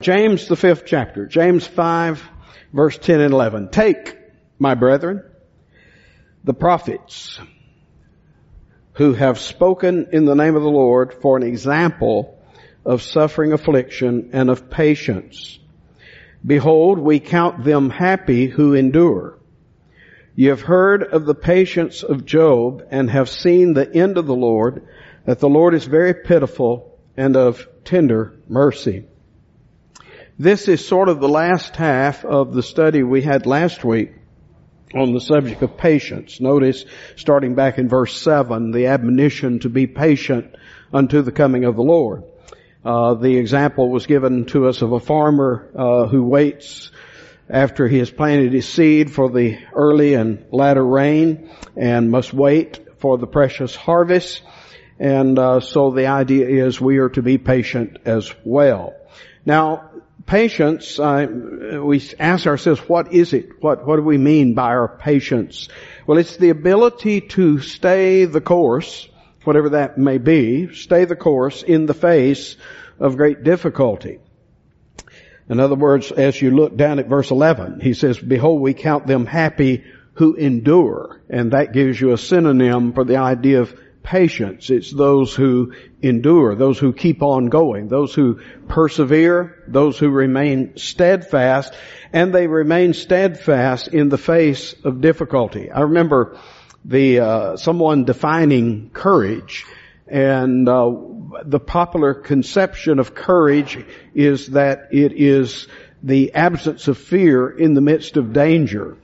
James, the 5th chapter. James 5, verse 10 and 11. Take, my brethren, the prophets who have spoken in the name of the Lord for an example of suffering, affliction, and of patience. Behold, we count them happy who endure. Ye have heard of the patience of Job and have seen the end of the Lord, that the Lord is very pitiful and of tender mercy. This is sort of the last half of the study we had last week on the subject of patience. Notice, starting back in verse 7, the admonition to be patient unto the coming of the Lord. The example was given to us of a farmer who waits after he has planted his seed for the early and latter rain and must wait for the precious harvest. And so the idea is we are to be patient as well. Now, patience, we ask ourselves, what is it? What do we mean by our patience? Well, it's the ability to stay the course, whatever that may be, stay the course in the face of great difficulty. In other words, as you look down at verse 11, he says, behold, we count them happy who endure. And that gives you a synonym for the idea of patience. It's those who endure, those who keep on going, those who persevere, those who remain steadfast, and they remain steadfast in the face of difficulty. I remember someone defining courage, and the popular conception of courage is that it is the absence of fear in the midst of danger.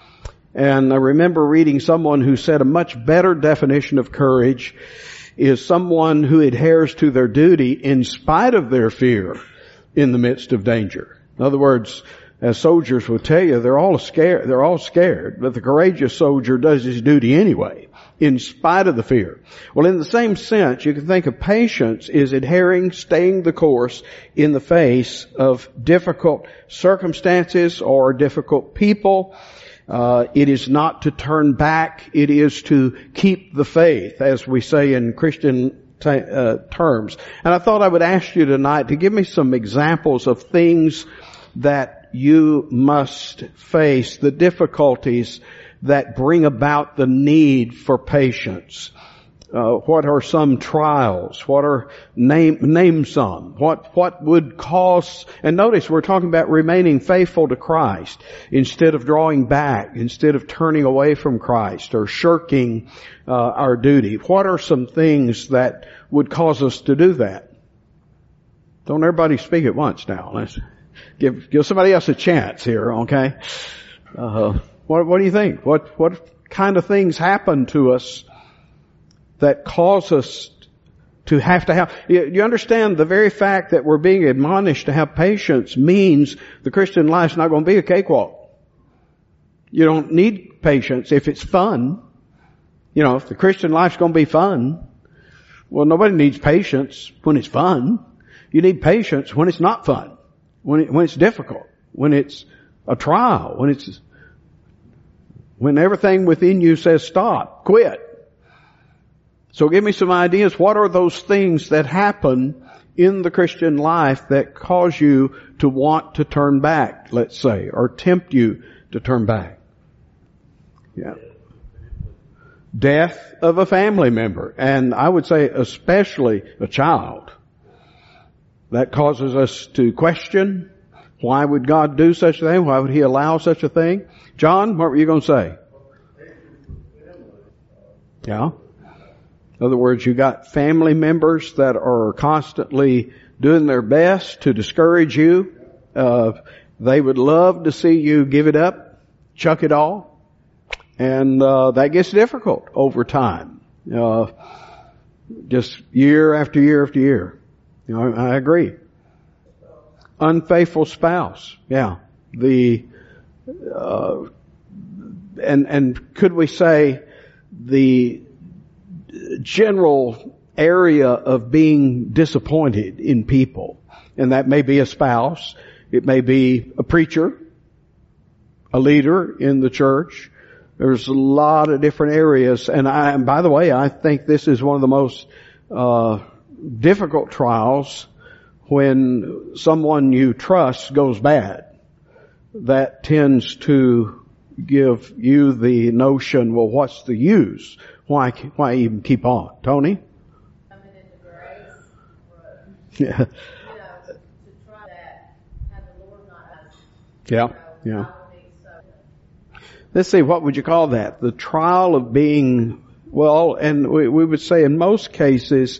And I remember reading someone who said a much better definition of courage is someone who adheres to their duty in spite of their fear in the midst of danger. In other words, as soldiers will tell you, they're all scared, but the courageous soldier does his duty anyway, in spite of the fear. Well, in the same sense, you can think of patience is adhering, staying the course in the face of difficult circumstances or difficult people. It is not to turn back. It is to keep the faith, as we say in Christian terms. And I thought I would ask you tonight to give me some examples of things that you must face, the difficulties that bring about the need for patience. What are some trials? Name some. What would cause, and notice we're talking about remaining faithful to Christ instead of drawing back, instead of turning away from Christ or shirking our duty. What are some things that would cause us to do that? Don't everybody speak at once now. Let's give somebody else a chance here, okay? What do you think? What kind of things happen to us that cause us to have, you understand the very fact that we're being admonished to have patience means the Christian life's not going to be a cakewalk. You don't need patience if it's fun. If the Christian life's going to be fun, well, nobody needs patience when it's fun. You need patience when it's not fun, when it's difficult, when it's a trial, when everything within you says stop, quit. So give me some ideas. What are those things that happen in the Christian life that cause you to want to turn back, let's say, or tempt you to turn back? Yeah. Death of a family member, and I would say especially a child. That causes us to question, why would God do such a thing? Why would He allow such a thing? John, what were you going to say? Yeah. In other words, you got family members that are constantly doing their best to discourage you. They would love to see you give it up, chuck it all. And that gets difficult over time. Just year after year after year. I agree. Unfaithful spouse. Yeah. And could we say the general area of being disappointed in people. And that may be a spouse. It may be a preacher, a leader in the church. There's a lot of different areas. And by the way, I think this is one of the most difficult trials when someone you trust goes bad, that tends to give you the notion, well, what's the use? Why even keep on? Tony? Coming into grace, Yeah. to try that, have the Lord not us. Yeah. Yeah. Let's see, what would you call that? The trial of being, well, and we would say in most cases,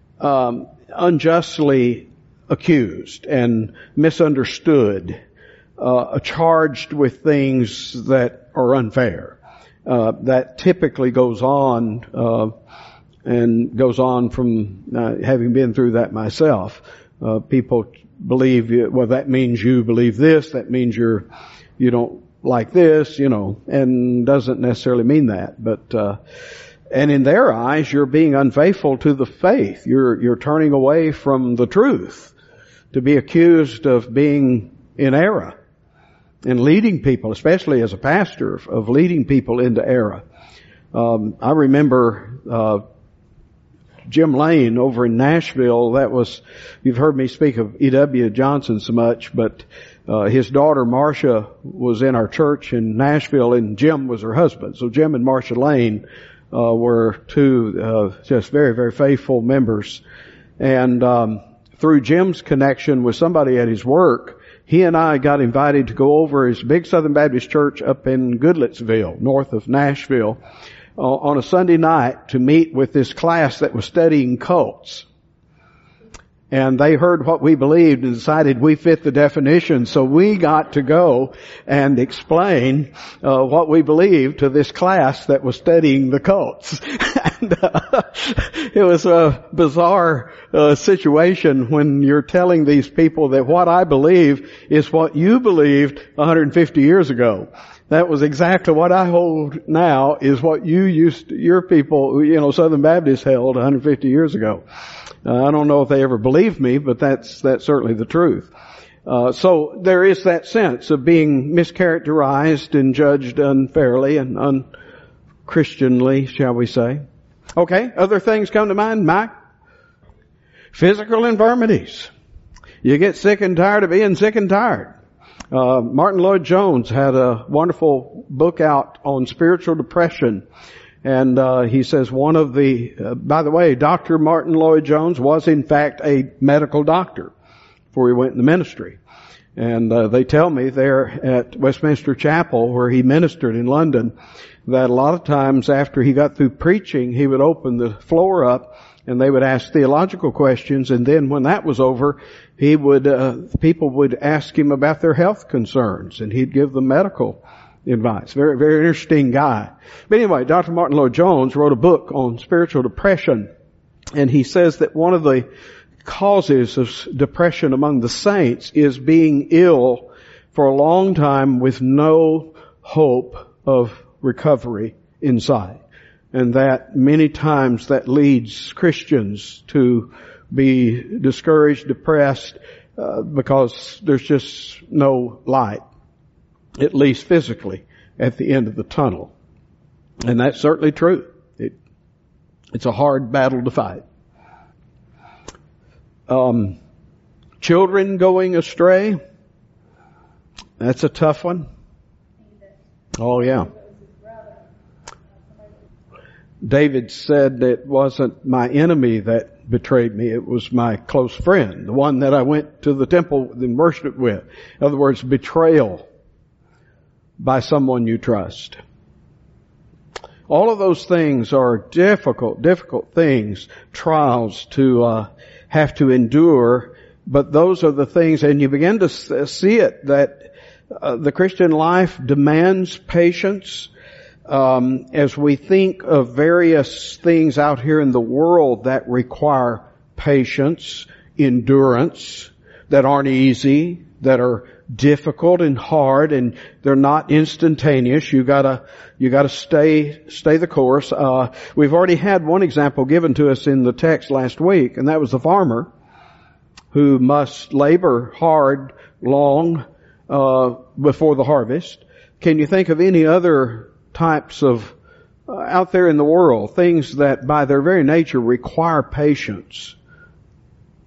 unjustly accused and misunderstood, charged with things that are unfair. That typically goes on, and goes on from having been through that myself. People believe, well, that means you believe this, that means you don't like this, and doesn't necessarily mean that. But, and in their eyes, you're being unfaithful to the faith. You're turning away from the truth to be accused of being in error and leading people, especially as a pastor, of leading people into error. I remember, Jim Lane over in Nashville. You've heard me speak of E.W. Johnson so much, but his daughter Marcia was in our church in Nashville, and Jim was her husband. So Jim and Marcia Lane were two just very, very faithful members. And through Jim's connection with somebody at his work, he and I got invited to go over his big Southern Baptist church up in Goodlettsville, north of Nashville, on a Sunday night to meet with this class that was studying cults. And they heard what we believed and decided we fit the definition, so we got to go and explain what we believed to this class that was studying the cults. And it was a bizarre situation when you're telling these people that what I believe is what you believed 150 years ago. That was exactly what I hold now is what your people, Southern Baptists held 150 years ago. I don't know if they ever believed me, but that's certainly the truth. So there is that sense of being mischaracterized and judged unfairly and unchristianly, shall we say. Okay, other things come to mind, Mike? Physical infirmities. You get sick and tired of being sick and tired. Martin Lloyd-Jones had a wonderful book out on spiritual depression. And he says by the way, Dr. Martin Lloyd-Jones was in fact a medical doctor before he went in the ministry. And they tell me there at Westminster Chapel, where he ministered in London, that a lot of times after he got through preaching, he would open the floor up and they would ask theological questions, and then when that was over, people would ask him about their health concerns, and he'd give them medical advice. Very, very interesting guy. But anyway, Dr. Martin Lloyd-Jones wrote a book on spiritual depression, and he says that one of the causes of depression among the saints is being ill for a long time with no hope of recovery in sight. And that many times that leads Christians to be discouraged, depressed, because there's just no light, at least physically, at the end of the tunnel. And that's certainly true. It's a hard battle to fight. Children going astray, that's a tough one. Oh yeah. David said it wasn't my enemy that betrayed me, it was my close friend, the one that I went to the temple and worshiped with. In other words, betrayal by someone you trust. All of those things are difficult things, trials to have to endure, but those are the things, and you begin to see it, that the Christian life demands patience. As we think of various things out here in the world that require patience, endurance, that aren't easy, that are difficult and hard, and they're not instantaneous. You gotta stay the course. We've already had one example given to us in the text last week, and that was the farmer who must labor hard, long, before the harvest. Can you think of any other types of out there in the world, things that by their very nature require patience?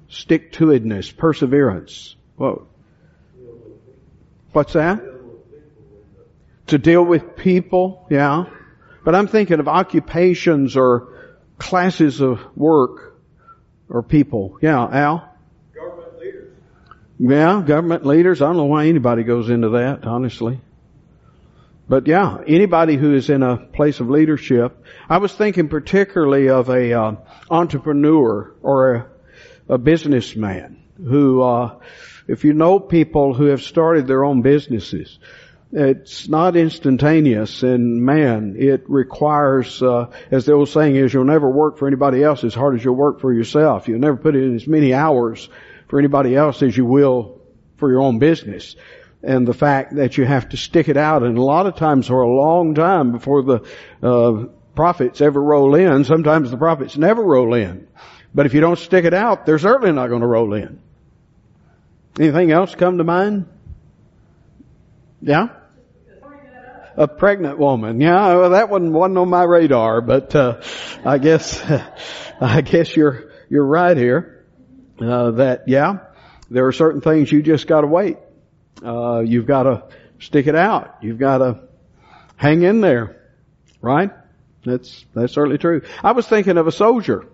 Stick-to-itiveness, perseverance. Whoa. What's that? To deal with people, yeah. But I'm thinking of occupations or classes of work or people. Yeah, Al? Government leaders. Yeah, government leaders. I don't know why anybody goes into that, honestly. But yeah, anybody who is in a place of leadership. I was thinking particularly of a entrepreneur or a businessman who, if you know people who have started their own businesses, it's not instantaneous, and man, it requires, as the old saying is, you'll never work for anybody else as hard as you'll work for yourself. You'll never put in as many hours for anybody else as you will for your own business. And the fact that you have to stick it out, and a lot of times for a long time before the profits ever roll in. Sometimes the profits never roll in. But if you don't stick it out, they're certainly not going to roll in. Anything else come to mind? Yeah? A pregnant woman. Yeah, well, that one wasn't on my radar, but I guess you're right here. That yeah, there are certain things you just got to wait. You've got to stick it out. You've got to hang in there, right? That's certainly true. I was thinking of a soldier.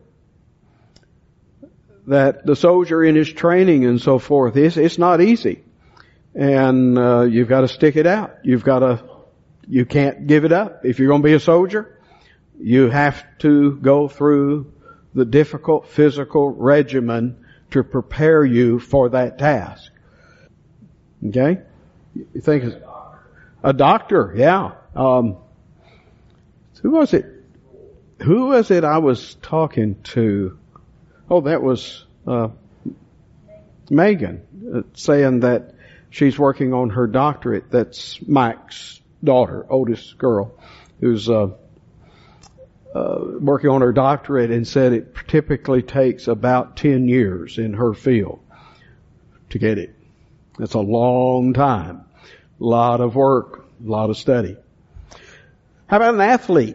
That the soldier in his training and so forth, it's not easy. And you've got to stick it out. You can't give it up. If you're going to be a soldier, you have to go through the difficult physical regimen to prepare you for that task. Okay? You think a doctor, yeah. Who was it I was talking to? Oh, that was Megan, saying that she's working on her doctorate. That's Mike's daughter, oldest girl, who's working on her doctorate, and said it typically takes about 10 years in her field to get it. That's a long time. A lot of work, a lot of study. How about an athlete?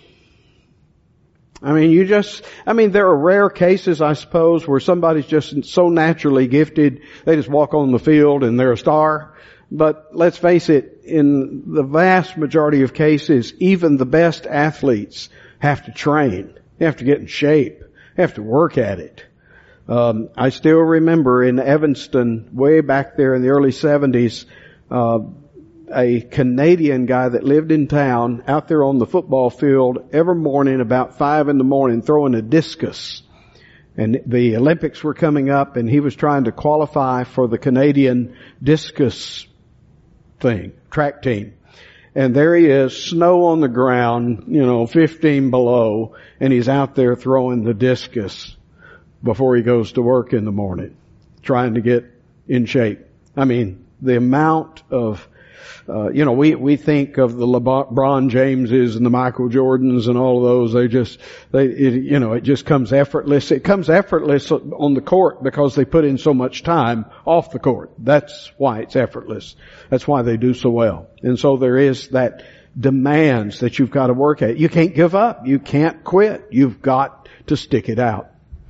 There are rare cases, I suppose, where somebody's just so naturally gifted, they just walk on the field and they're a star. But let's face it, in the vast majority of cases, even the best athletes have to train. They have to get in shape. They have to work at it. I still remember in Evanston, way back there in the early 70s, a Canadian guy that lived in town out there on the football field every morning about 5 a.m. throwing a discus. And the Olympics were coming up, and he was trying to qualify for the Canadian discus track team. And there he is, snow on the ground, 15 below, and he's out there throwing the discus before he goes to work in the morning, trying to get in shape. The amount of we think of the LeBron Jameses and the Michael Jordans and all of those. It just comes effortless. It comes effortless on the court because they put in so much time off the court. That's why it's effortless. That's why they do so well. And so there is that demands that you've got to work at. You can't give up. You can't quit. You've got to stick it out.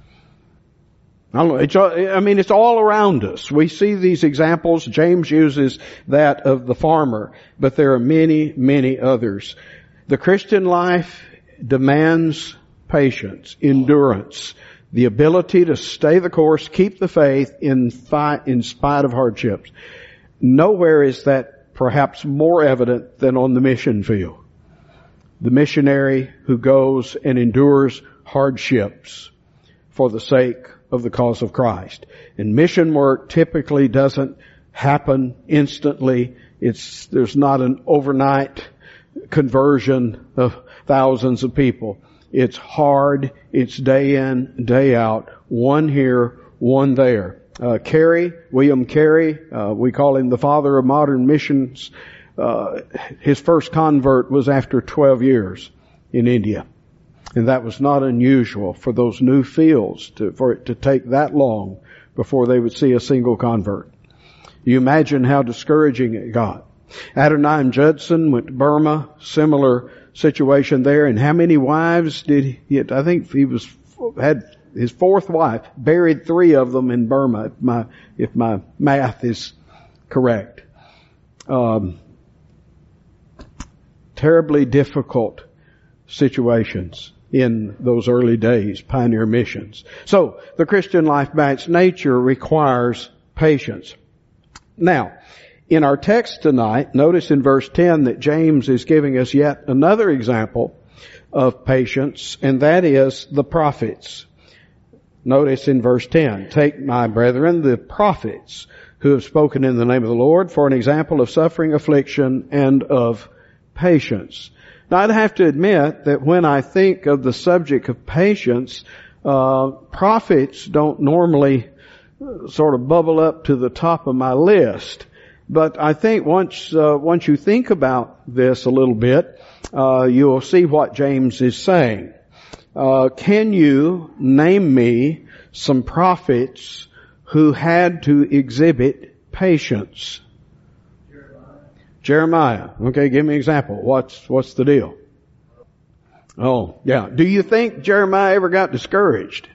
It's all around us. We see these examples. James uses that of the farmer, but there are many, many others. The Christian life demands patience, endurance, the ability to stay the course, keep the faith in spite of hardships. Nowhere is that perhaps more evident than on the mission field. The missionary who goes and endures hardships for the sake of the cause of Christ. And mission work typically doesn't happen instantly. There's not an overnight conversion of thousands of people. It's hard. It's day in, day out. One here, one there. William Carey, we call him the father of modern missions. His first convert was after 12 years in India. And that was not unusual for those new fields for it to take that long before they would see a single convert. You imagine how discouraging it got. Adoniram Judson went to Burma, similar situation there. And how many wives did he? I think he had his fourth wife, buried 3 of them in Burma, if my math is correct. Terribly difficult situations in those early days, pioneer missions. So, the Christian life by its nature requires patience. Now, in our text tonight, notice in verse 10 that James is giving us yet another example of patience, and that is the prophets. Notice in verse 10, take my brethren, the prophets, who have spoken in the name of the Lord, for an example of suffering, affliction, and of patience. Now, I'd have to admit that when I think of the subject of patience, prophets don't normally sort of bubble up to the top of my list. But I think once you think about this a little bit, you'll see what James is saying. Can you name me some prophets who had to exhibit patience? Jeremiah. Okay, give me an example. What's the deal? Oh, yeah. Do you think Jeremiah ever got discouraged?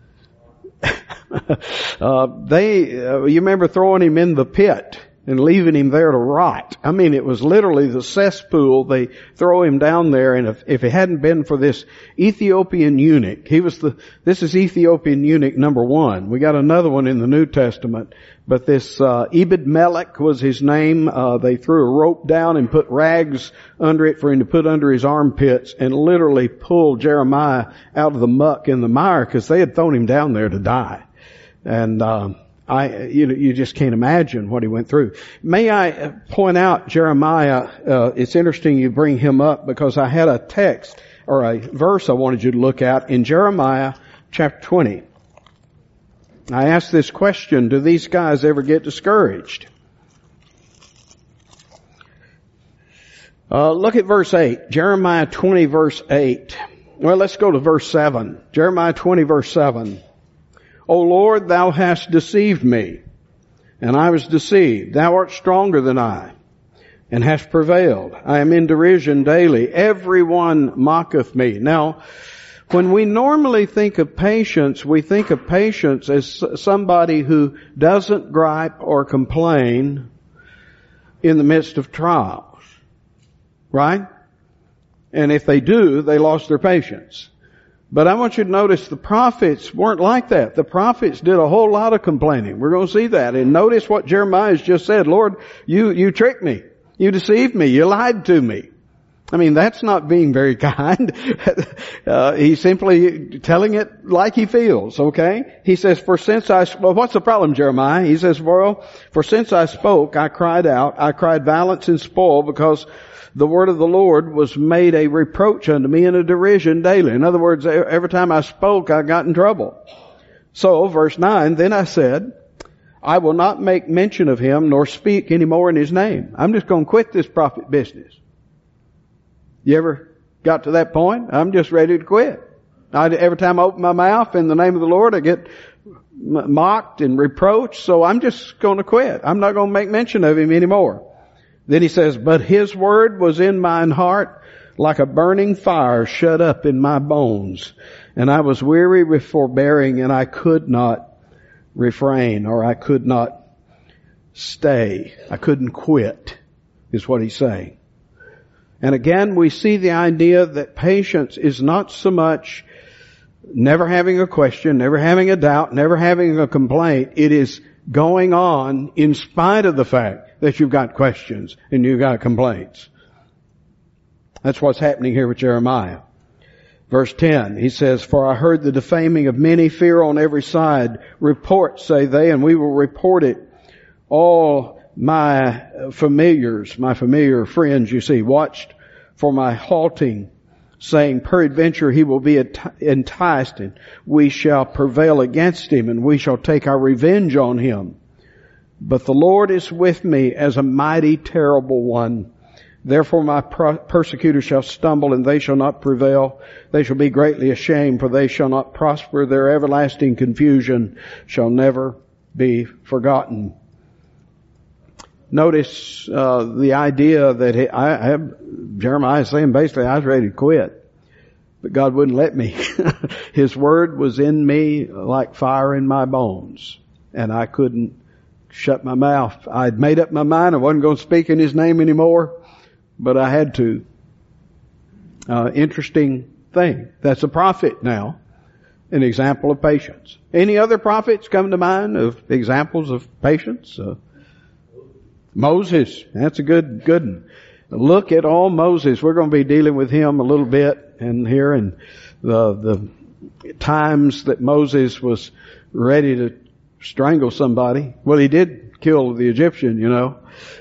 You remember throwing him in the pit and leaving him there to rot. I mean, it was literally the cesspool. They throw him down there, and if it hadn't been for this Ethiopian eunuch, this is Ethiopian eunuch number 1. We got another one in the New Testament, but this Ebed-Melech was his name. They threw a rope down and put rags under it for him to put under his armpits, and literally pulled Jeremiah out of the muck and the mire, because they had thrown him down there to die. And you just can't imagine what he went through. May I point out Jeremiah? It's interesting you bring him up, because I had a text or a verse I wanted you to look at in Jeremiah chapter 20. I asked this question: do these guys ever get discouraged? Look at verse 8. Jeremiah 20 verse 8. Well, let's go to verse 7. Jeremiah 20 verse 7. O Lord, thou hast deceived me, and I was deceived. Thou art stronger than I, and hast prevailed. I am in derision daily. Everyone mocketh me. Now, when we normally think of patience, we think of patience as somebody who doesn't gripe or complain in the midst of trials. Right? And if they do, they lost their patience. But I want you to notice the prophets weren't like that. The prophets did a whole lot of complaining. We're going to see that. And notice what Jeremiah has just said. Lord, you tricked me. You deceived me. You lied to me. I mean, that's not being very kind. He's simply telling it like he feels, okay? He says, well, what's the problem, Jeremiah? He says, well, for since I spoke, I cried out. I cried violence and spoil, because the word of the Lord was made a reproach unto me and a derision daily. In other words, every time I spoke, I got in trouble. So, verse 9, then I said, I will not make mention of him nor speak any more in his name. I'm just going to quit this prophet business. You ever got to that point? I'm just ready to quit. Every time I open my mouth in the name of the Lord, I get mocked and reproached, so I'm just going to quit. I'm not going to make mention of him anymore. Then he says, but his word was in mine heart like a burning fire shut up in my bones. And I was weary with forbearing, and I could not refrain, or I could not stay. I couldn't quit, is what he's saying. And again, we see the idea that patience is not so much never having a question, never having a doubt, never having a complaint. It is going on in spite of the fact that you've got questions and you've got complaints. That's what's happening here with Jeremiah. Verse 10, he says, for I heard the defaming of many, fear on every side. Report, say they, and we will report it. All my familiar friends, you see, watched for my halting, saying, peradventure he will be enticed, and we shall prevail against him, and we shall take our revenge on him. But the Lord is with me as a mighty, terrible one. Therefore my persecutors shall stumble, and they shall not prevail. They shall be greatly ashamed, for they shall not prosper. Their everlasting confusion shall never be forgotten. Notice the idea that Jeremiah is saying basically, I was ready to quit. but God wouldn't let me. His word was in me like fire in my bones, and I couldn't shut my mouth. I'd made up my mind I wasn't going to speak in His name anymore, but I had to. Interesting thing. That's a prophet now. An example of patience. Any other prophets come to mind of examples of patience? Moses. That's a good one. Look at all Moses. We're going to be dealing with him a little bit and here and the times that Moses was ready to strangle somebody. Well, he did kill the Egyptian, you know.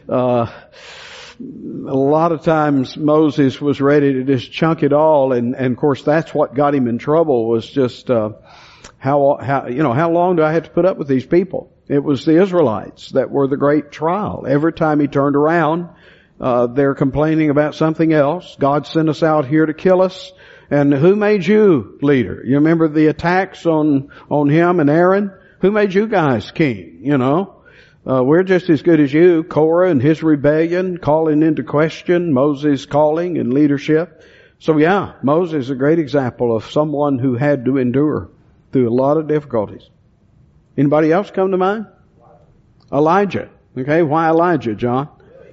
A lot of times Moses was ready to just chunk it all, and of course that's what got him in trouble was just how long do I have to put up with these people? It was the Israelites that were the great trial. Every time he turned around, they're complaining about something else. God sent us out here to kill us, and who made you leader? You remember the attacks on him and Aaron? Who made you guys king? You know. We're just as good as you. Korah and his rebellion, calling into question Moses' calling and leadership. So yeah, Moses is a great example of someone who had to endure through a lot of difficulties. Anybody else come to mind? Elijah. Okay, why Elijah, John?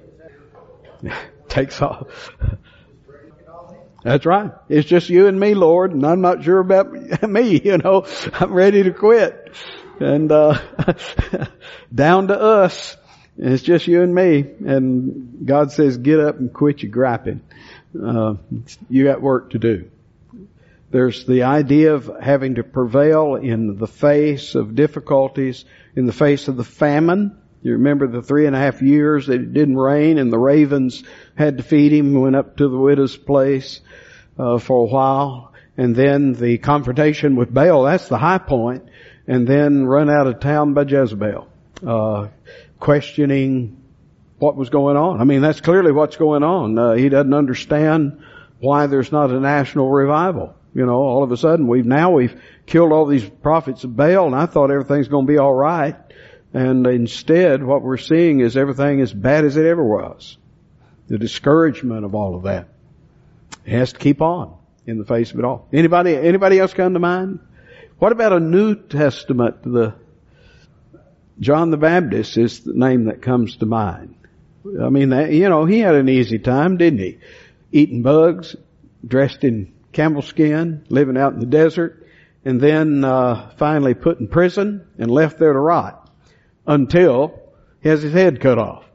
Takes off. That's right. It's just you and me, Lord, and I'm not sure about me, you know. I'm ready to quit. And down to us. It's just you and me. And God says, get up and quit your griping. You got work to do. There's the idea of having to prevail in the face of difficulties, in the face of the famine. You remember the 3.5 years that it didn't rain and the ravens had to feed him, went up to the widow's place for a while. And then the confrontation with Baal, that's the high point. And then run out of town by Jezebel, questioning what was going on. I mean, that's clearly what's going on. He doesn't understand why there's not a national revival. You know, all of a sudden we've killed all these prophets of Baal, and I thought everything's going to be all right. And instead, what we're seeing is everything as bad as it ever was. The discouragement of all of that. It has to keep on in the face of it all. Anybody else come to mind? What about a New Testament? John the Baptist is the name that comes to mind. I mean, he had an easy time, didn't he? Eating bugs, dressed in camel skin, living out in the desert, and then finally put in prison and left there to rot until he has his head cut off.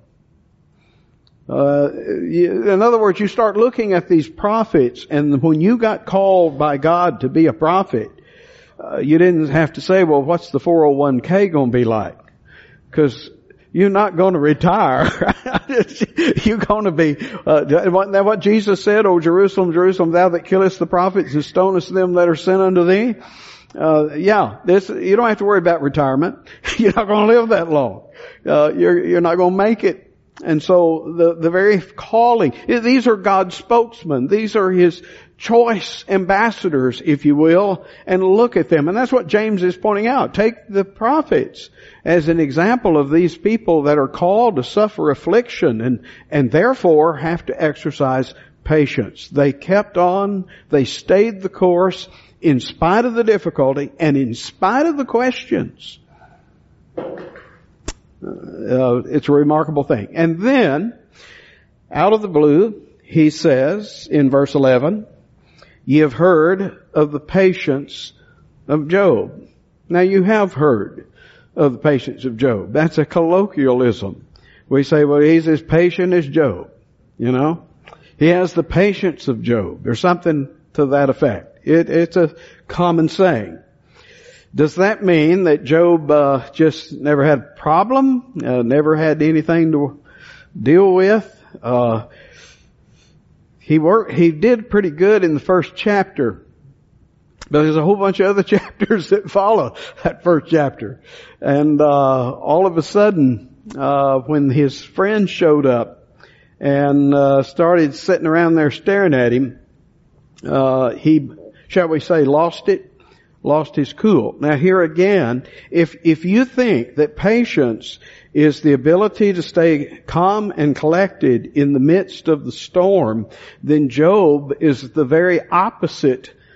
In other words, you start looking at these prophets, and when you got called by God to be a prophet, you didn't have to say, well, what's the 401k going to be like? Because you're not going to retire. You're going to be, wasn't that what Jesus said? O Jerusalem, Jerusalem, thou that killest the prophets and stonest them that are sent unto thee. You don't have to worry about retirement. You're not going to live that long. You're not going to make it. And so the very calling, these are God's spokesmen. These are His choice ambassadors, if you will, and look at them. And that's what James is pointing out. Take the prophets as an example of these people that are called to suffer affliction and therefore have to exercise patience. They kept on, they stayed the course in spite of the difficulty and in spite of the questions. It's a remarkable thing. And then, out of the blue, he says in verse 11, ye have heard of the patience of Job. Now you have heard of the patience of Job. That's a colloquialism. We say, well, he's as patient as Job. You know? He has the patience of Job. There's something to that effect. It's a common saying. Does that mean that Job just never had a problem, never had anything to deal with? He did pretty good in the first chapter, but there's a whole bunch of other chapters that follow that first chapter. And all of a sudden, when his friends showed up and started sitting around there staring at him, he, shall we say, lost his cool. Now here again, if you think that patience is the ability to stay calm and collected in the midst of the storm, then Job is the very opposite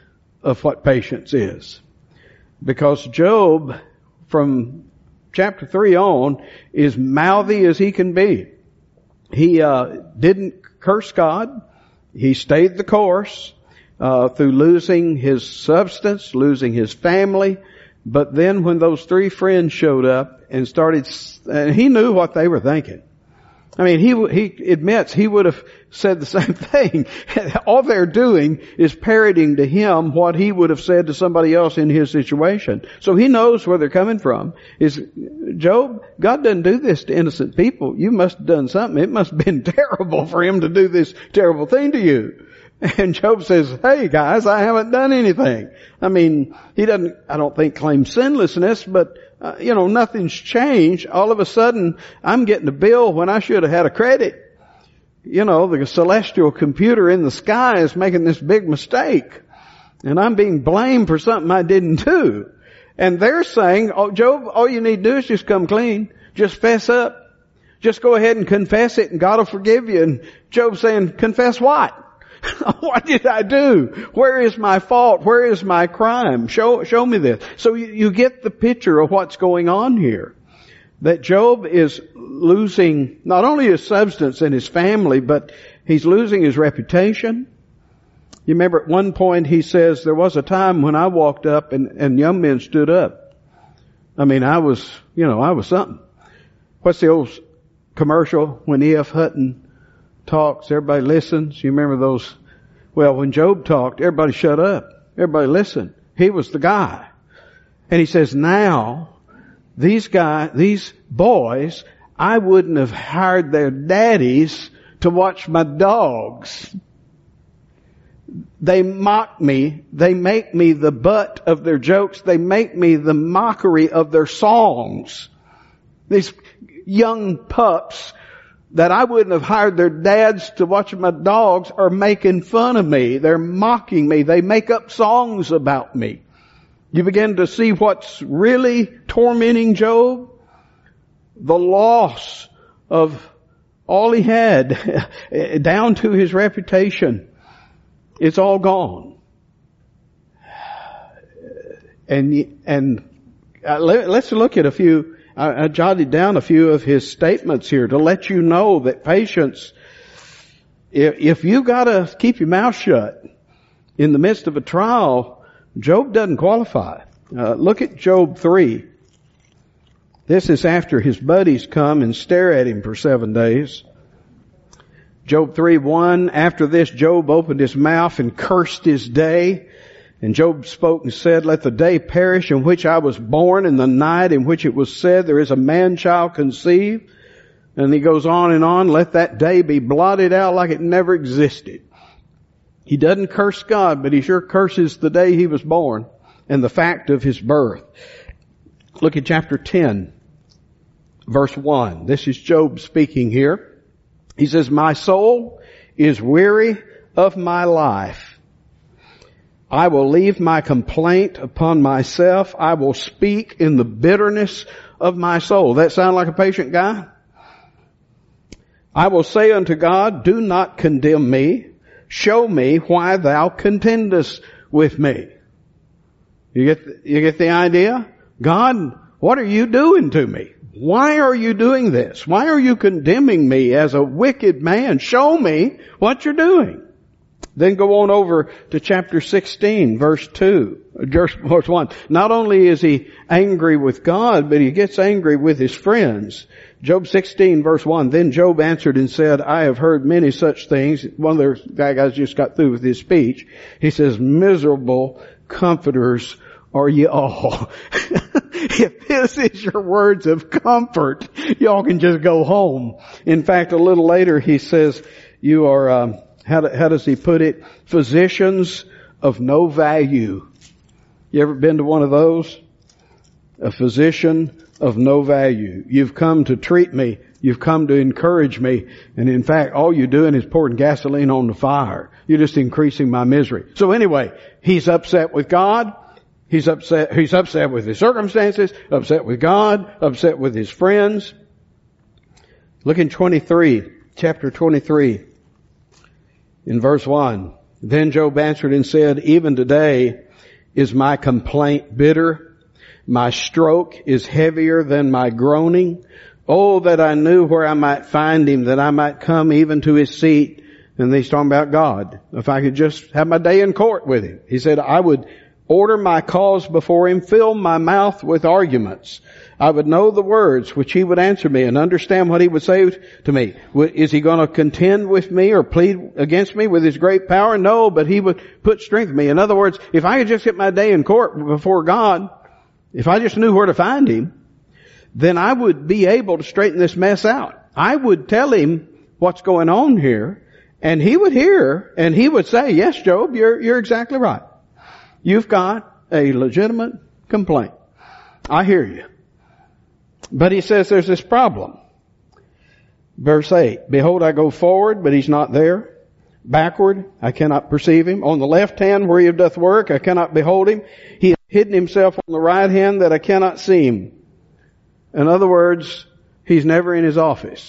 of what patience is. Because Job, from chapter 3 on, is mouthy as he can be. He didn't curse God. He stayed the course through losing his substance, losing his family. But then when those 3 friends showed up and started, and he knew what they were thinking. I mean, he admits he would have said the same thing. All they're doing is parroting to him what he would have said to somebody else in his situation. So he knows where they're coming from. Is Job, God doesn't do this to innocent people. You must have done something. It must have been terrible for him to do this terrible thing to you. And Job says, hey guys, I haven't done anything. I mean, he doesn't, I don't think, claim sinlessness, but nothing's changed. All of a sudden, I'm getting a bill when I should have had a credit. The celestial computer in the sky is making this big mistake. And I'm being blamed for something I didn't do. And they're saying, oh, Job, all you need to do is just come clean. Just fess up. Just go ahead and confess it and God will forgive you. And Job's saying, confess what? What did I do? Where is my fault? Where is my crime? Show me this. So you get the picture of what's going on here. That Job is losing not only his substance and his family, but he's losing his reputation. You remember at one point he says, there was a time when I walked up and young men stood up. I mean, I was something. What's the old commercial when E.F. Hutton talks, everybody listens? You remember those? Well, when Job talked, everybody shut up. Everybody listened. He was the guy. And he says, now, these boys, I wouldn't have hired their daddies to watch my dogs. They mock me. They make me the butt of their jokes. They make me the mockery of their songs. These young pups that I wouldn't have hired their dads to watch my dogs are making fun of me. They're mocking me. They make up songs about me. You begin to see what's really tormenting Job? The loss of all he had, down to his reputation. It's all gone. And let's look at a few. I jotted down a few of his statements here to let you know that patience, if you gotta keep your mouth shut in the midst of a trial, Job doesn't qualify. Look at Job 3. This is after his buddies come and stare at him for 7 days. Job 3:1, after this Job opened his mouth and cursed his day. And Job spoke and said, let the day perish in which I was born, and the night in which it was said, there is a man-child conceived. And he goes on and on, let that day be blotted out like it never existed. He doesn't curse God, but he sure curses the day he was born and the fact of his birth. Look at chapter 10, verse 1. This is Job speaking here. He says, my soul is weary of my life. I will leave my complaint upon myself. I will speak in the bitterness of my soul. That sound like a patient guy? I will say unto God, do not condemn me. Show me why thou contendest with me. You get the idea? God, what are you doing to me? Why are you doing this? Why are you condemning me as a wicked man? Show me what you're doing. Then go on over to chapter 16, verse 1. Not only is he angry with God, but he gets angry with his friends. Job 16, verse 1. Then Job answered and said, I have heard many such things. One of the guys just got through with his speech. He says, miserable comforters are ye all. If this is your words of comfort, y'all can just go home. In fact, a little later he says, you are, how does he put it? Physicians of no value. You ever been to one of those? A physician of no value. You've come to treat me. You've come to encourage me. And in fact, all you're doing is pouring gasoline on the fire. You're just increasing my misery. So anyway, he's upset with God. He's upset with his circumstances, upset with God, upset with his friends. Look in chapter 23, in verse 1. Then Job answered and said, even today is my complaint bitter. My stroke is heavier than my groaning. Oh, that I knew where I might find him, that I might come even to his seat. And he's talking about God. If I could just have my day in court with him. He said, I would order my cause before him, fill my mouth with arguments. I would know the words which he would answer me and understand what he would say to me. Is he going to contend with me or plead against me with his great power? No, but he would put strength in me. In other words, if I could just get my day in court before God, if I just knew where to find him, then I would be able to straighten this mess out. I would tell him what's going on here, and he would hear, and he would say, yes, Job, you're exactly right. You've got a legitimate complaint. I hear you. But he says there's this problem. Verse 8, behold, I go forward, but he's not there. Backward, I cannot perceive him. On the left hand where he doth work, I cannot behold him. He has hidden himself on the right hand that I cannot see him. In other words, he's never in his office.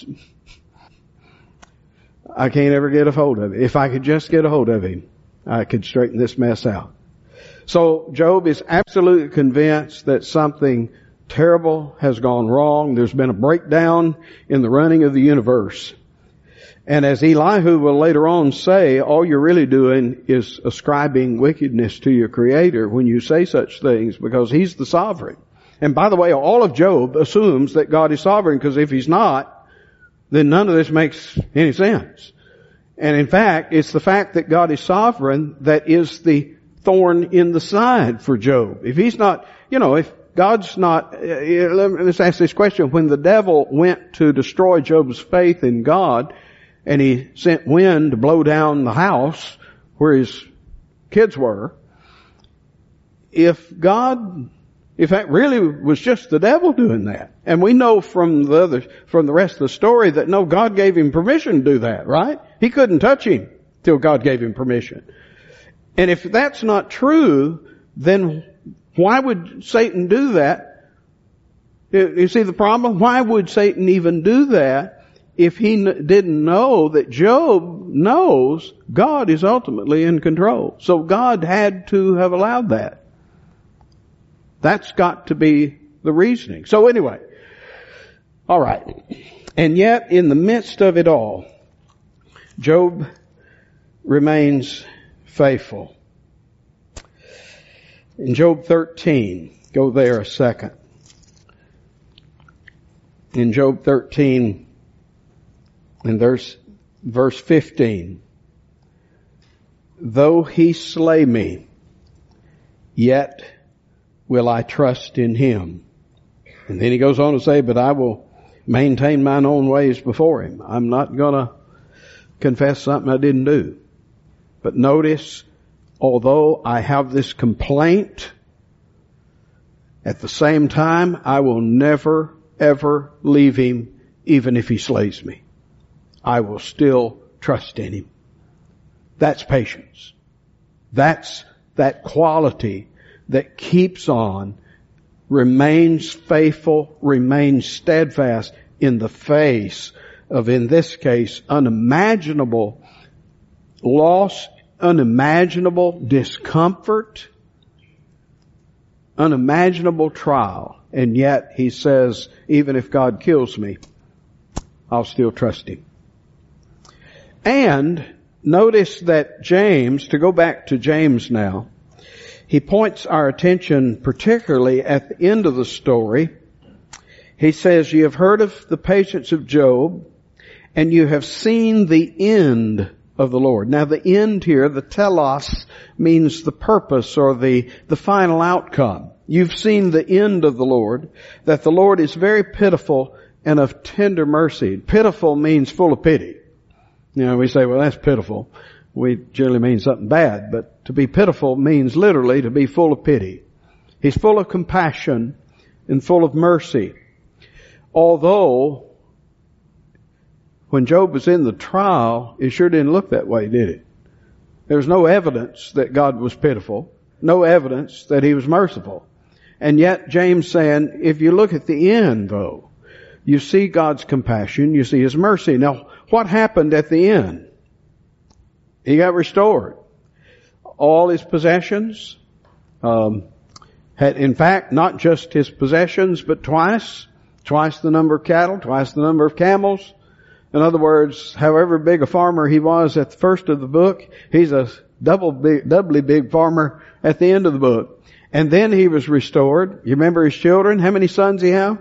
I can't ever get a hold of him. If I could just get a hold of him, I could straighten this mess out. So Job is absolutely convinced that something terrible has gone wrong. There's been a breakdown in the running of the universe. And as Elihu will later on say, all you're really doing is ascribing wickedness to your Creator when you say such things, because He's the sovereign. And by the way, all of Job assumes that God is sovereign, because if He's not, then none of this makes any sense. And in fact, it's the fact that God is sovereign that is the thorn in the side for Job. If He's not, if God's not, let's ask this question. When the devil went to destroy Job's faith in God, and he sent wind to blow down the house where his kids were, if that really was just the devil doing that, and we know from the rest of the story that no, God gave him permission to do that, right? He couldn't touch him till God gave him permission. And if that's not true, then why would Satan do that? You see the problem? Why would Satan even do that if he didn't know that Job knows God is ultimately in control? So God had to have allowed that. That's got to be the reasoning. So anyway, all right. And yet, in the midst of it all, Job remains faithful. In Job 13, go there a second. In Job 13, and there's verse 15. Though he slay me, yet will I trust in him. And then he goes on to say, but I will maintain mine own ways before him. I'm not going to confess something I didn't do. But notice, although I have this complaint, at the same time, I will never, ever leave him, even if he slays me. I will still trust in him. That's patience. That's that quality that keeps on, remains faithful, remains steadfast in the face of, in this case, unimaginable loss, unimaginable discomfort, unimaginable trial. And yet he says, even if God kills me, I'll still trust him. And notice that James, to go back to James now, he points our attention particularly at the end of the story. He says, you have heard of the patience of Job, and you have seen the end of the Lord. Now the end here, the telos, means the purpose or the final outcome. You've seen the end of the Lord, that the Lord is very pitiful and of tender mercy. Pitiful means full of pity. We say, well, that's pitiful. We generally mean something bad, but to be pitiful means literally to be full of pity. He's full of compassion and full of mercy. Although, when Job was in the trial, it sure didn't look that way, did it? There's no evidence that God was pitiful. No evidence that He was merciful. And yet, James saying, if you look at the end, though, you see God's compassion, you see His mercy. Now, what happened at the end? He got restored. All his possessions, Had, in fact, not just his possessions, but twice the number of cattle, twice the number of camels. In other words, however big a farmer he was at the first of the book, he's a doubly big farmer at the end of the book. And then he was restored. You remember his children? How many sons he have?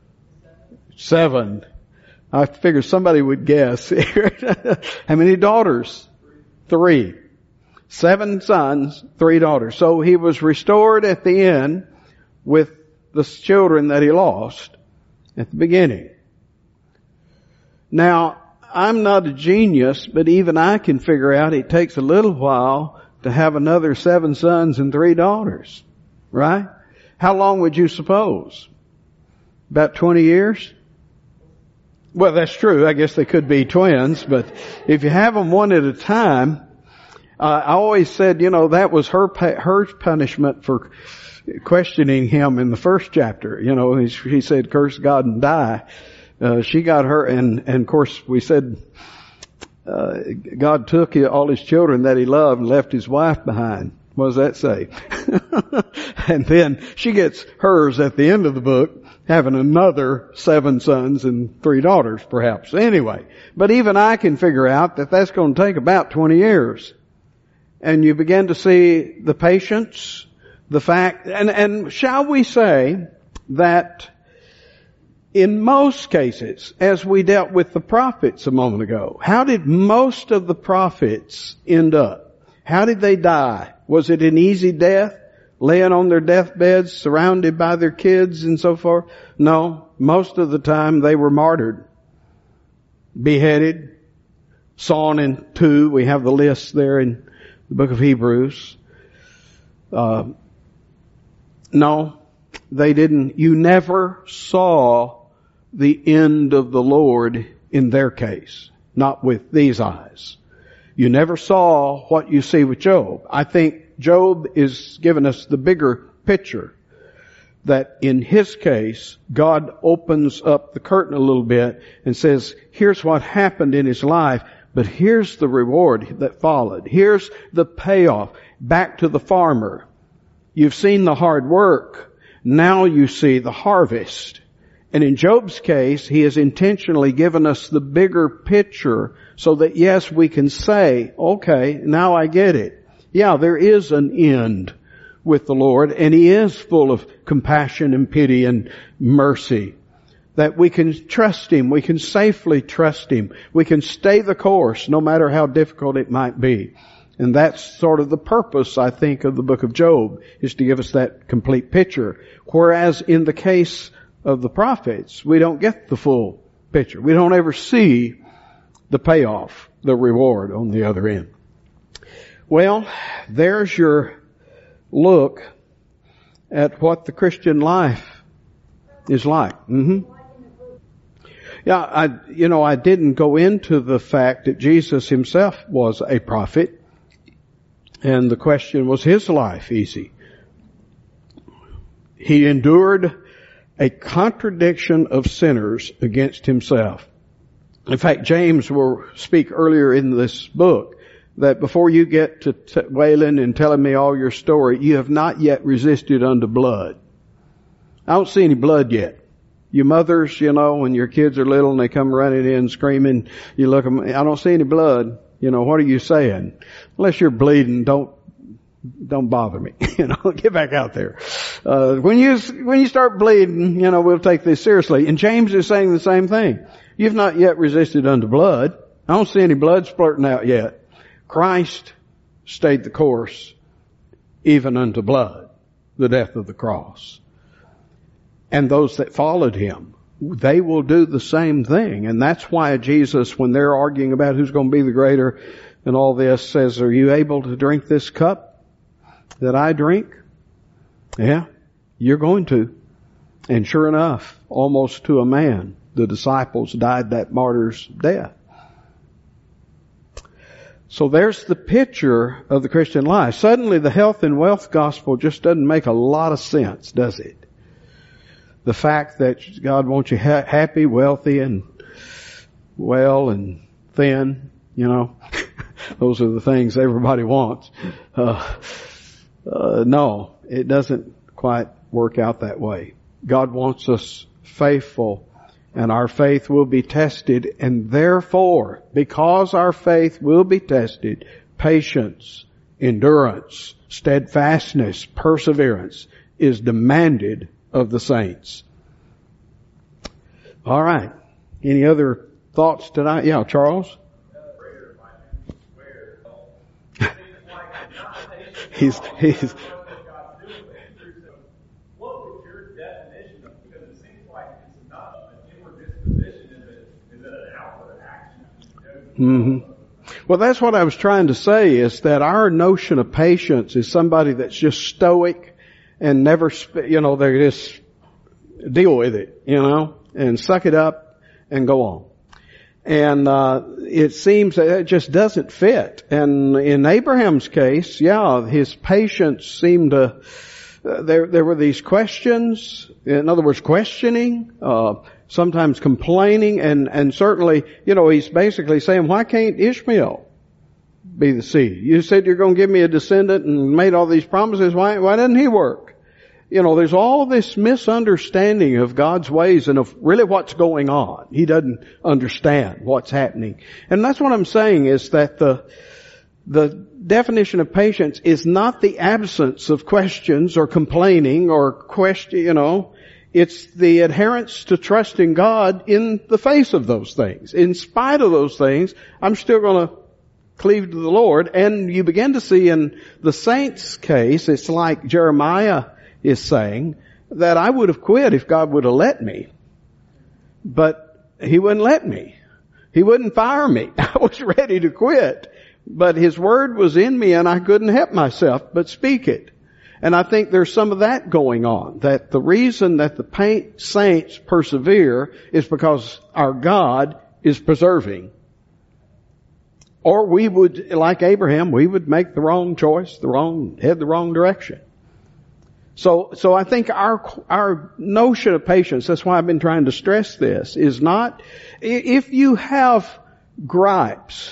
7. I figured somebody would guess. How many daughters? 3. 7 sons, 3 daughters. So he was restored at the end with the children that he lost at the beginning. Now, I'm not a genius, but even I can figure out it takes a little while to have another 7 sons and 3 daughters. Right? How long would you suppose? About 20 years? Well, that's true. I guess they could be twins, but if you have them one at a time, I always said, that was her punishment for questioning him in the first chapter. He said, curse God and die. She got her, and of course we said, God took all his children that he loved and left his wife behind. What does that say? And then she gets hers at the end of the book, having another 7 sons and 3 daughters perhaps. Anyway, but even I can figure out that that's going to take about 20 years. And you begin to see the patience, the fact, and shall we say that in most cases, as we dealt with the prophets a moment ago, how did most of the prophets end up? How did they die? Was it an easy death? Laying on their deathbeds, surrounded by their kids and so forth? No, most of the time they were martyred, beheaded, sawn in 2. We have the list there in the book of Hebrews. No, they didn't. You never saw the end of the Lord in their case. Not with these eyes. You never saw what you see with Job. I think Job is giving us the bigger picture. That in his case, God opens up the curtain a little bit and says, here's what happened in his life. But here's the reward that followed. Here's the payoff. Back to the farmer. You've seen the hard work. Now you see the harvest. And in Job's case, he has intentionally given us the bigger picture so that yes, we can say, okay, now I get it. Yeah, there is an end with the Lord, and he is full of compassion and pity and mercy. That we can trust him. We can safely trust him. We can stay the course no matter how difficult it might be. And that's sort of the purpose, I think, of the book of Job, is to give us that complete picture. Whereas in the case of the prophets, we don't get the full picture. We don't ever see the payoff, the reward on the other end. Well, there's your look at what the Christian life is like. Yeah, I didn't go into the fact that Jesus himself was a prophet, and the question was his life easy. He endured a contradiction of sinners against himself. In fact, James will speak earlier in this book that before you get to wailing and telling me all your story, you have not yet resisted unto blood. I don't see any blood yet. You mothers, when your kids are little and they come running in screaming, you look at them, I don't see any blood. What are you saying? Unless you're bleeding, don't bother me. Get back out there. When you start bleeding, we'll take this seriously. And James is saying the same thing. You've not yet resisted unto blood. I don't see any blood splurting out yet. Christ stayed the course even unto blood, the death of the cross. And those that followed him, they will do the same thing. And that's why Jesus, when they're arguing about who's going to be the greater and all this, says, are you able to drink this cup that I drink? Yeah, you're going to. And sure enough, almost to a man, the disciples died that martyr's death. So there's the picture of the Christian life. Suddenly the health and wealth gospel just doesn't make a lot of sense, does it? The fact that God wants you happy, wealthy, and well, and thin, those are the things everybody wants. No, it doesn't quite work out that way. God wants us faithful, and our faith will be tested, and therefore, because our faith will be tested, patience, endurance, steadfastness, perseverance is demanded of the saints. All right. Any other thoughts tonight? Yeah, Charles? He's what would your definition of, because it seems like it's not an inward disposition, is it an outward action? Mm-hmm. Well, that's what I was trying to say, is that our notion of patience is somebody that's just stoic and never, they just deal with it, and suck it up and go on. And it seems that it just doesn't fit. And in Abraham's case, his patience seemed to, there were these questions, in other words, questioning, sometimes complaining, and certainly, he's basically saying, why can't Ishmael be the seed? You said you're going to give me a descendant and made all these promises. Why doesn't he work? There's all this misunderstanding of God's ways and of really what's going on. He doesn't understand what's happening. And that's what I'm saying, is that the definition of patience is not the absence of questions or complaining or it's the adherence to trusting God in the face of those things. In spite of those things, I'm still going to cleave to the Lord. And you begin to see in the saints' case, it's like Jeremiah is saying, that I would have quit if God would have let me. But He wouldn't let me. He wouldn't fire me. I was ready to quit. But His word was in me and I couldn't help myself but speak it. And I think there's some of that going on. That the reason that the saints persevere is because our God is preserving. Or we would, like Abraham, we would make the wrong choice, head the wrong direction. So I think our notion of patience, that's why I've been trying to stress this, is not, if you have gripes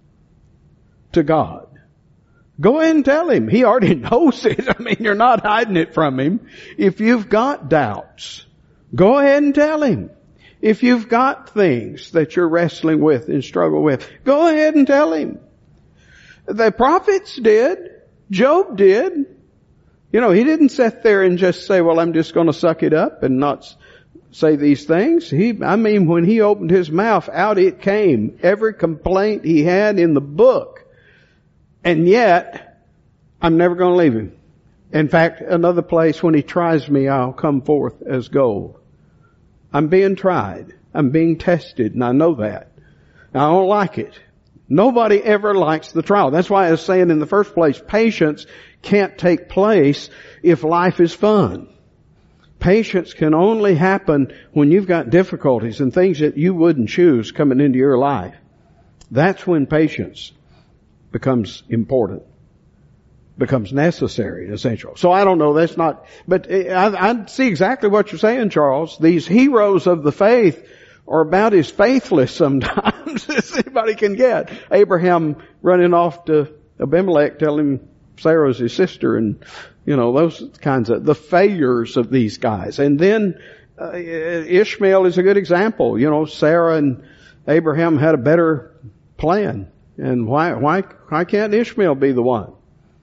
to God, go ahead and tell Him. He already knows it. You're not hiding it from Him. If you've got doubts, go ahead and tell Him. If you've got things that you're wrestling with and struggle with, go ahead and tell Him. The prophets did. Job did. He didn't sit there and just say, well, I'm just going to suck it up and not say these things. When he opened his mouth, out it came. Every complaint he had in the book. And yet, I'm never going to leave him. In fact, another place, when he tries me, I'll come forth as gold. I'm being tried. I'm being tested, and I know that. I don't like it. Nobody ever likes the trial. That's why I was saying in the first place, patience can't take place if life is fun. Patience can only happen when you've got difficulties and things that you wouldn't choose coming into your life. That's when patience becomes important, becomes necessary and essential. So I don't know, that's not, but I see exactly what you're saying, Charles. These heroes of the faith are about as faithless sometimes as anybody can get. Abraham running off to Abimelech telling him Sarah's his sister, and those kinds of the failures of these guys. And then Ishmael is a good example. Sarah and Abraham had a better plan. And why can't Ishmael be the one?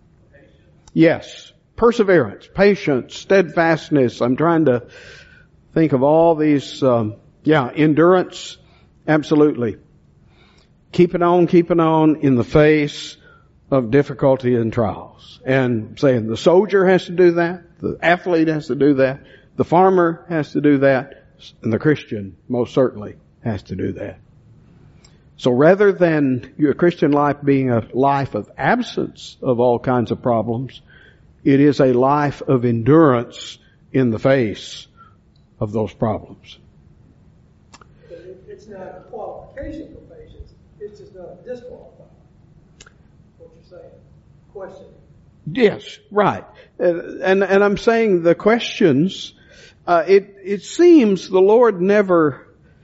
Yes. Perseverance, patience, steadfastness. I'm trying to think of all these, endurance. Absolutely. Keeping on in the face of difficulty and trials. And saying the soldier has to do that, the athlete has to do that, the farmer has to do that, and the Christian most certainly has to do that. So rather than your Christian life being a life of absence of all kinds of problems, it is a life of endurance in the face of those problems. It's not a qualification for patience. It's just not a disqualifier. What you're saying. Question. Yes, right. And I'm saying the questions, it seems the Lord never,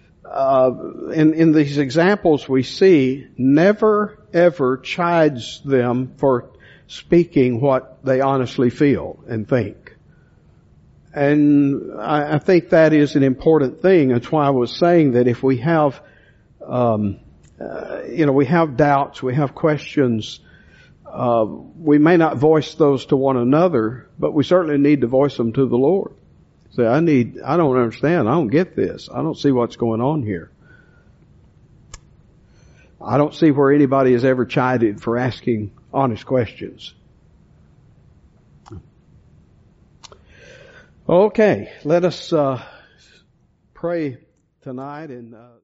in these examples we see, never ever chides them for speaking what they honestly feel and think. And I think that is an important thing. That's why I was saying that if we have, we have doubts, we have questions, we may not voice those to one another, but we certainly need to voice them to the Lord. Say, I don't understand. I don't get this. I don't see what's going on here. I don't see where anybody is ever chided for asking honest questions. Okay, let us pray tonight and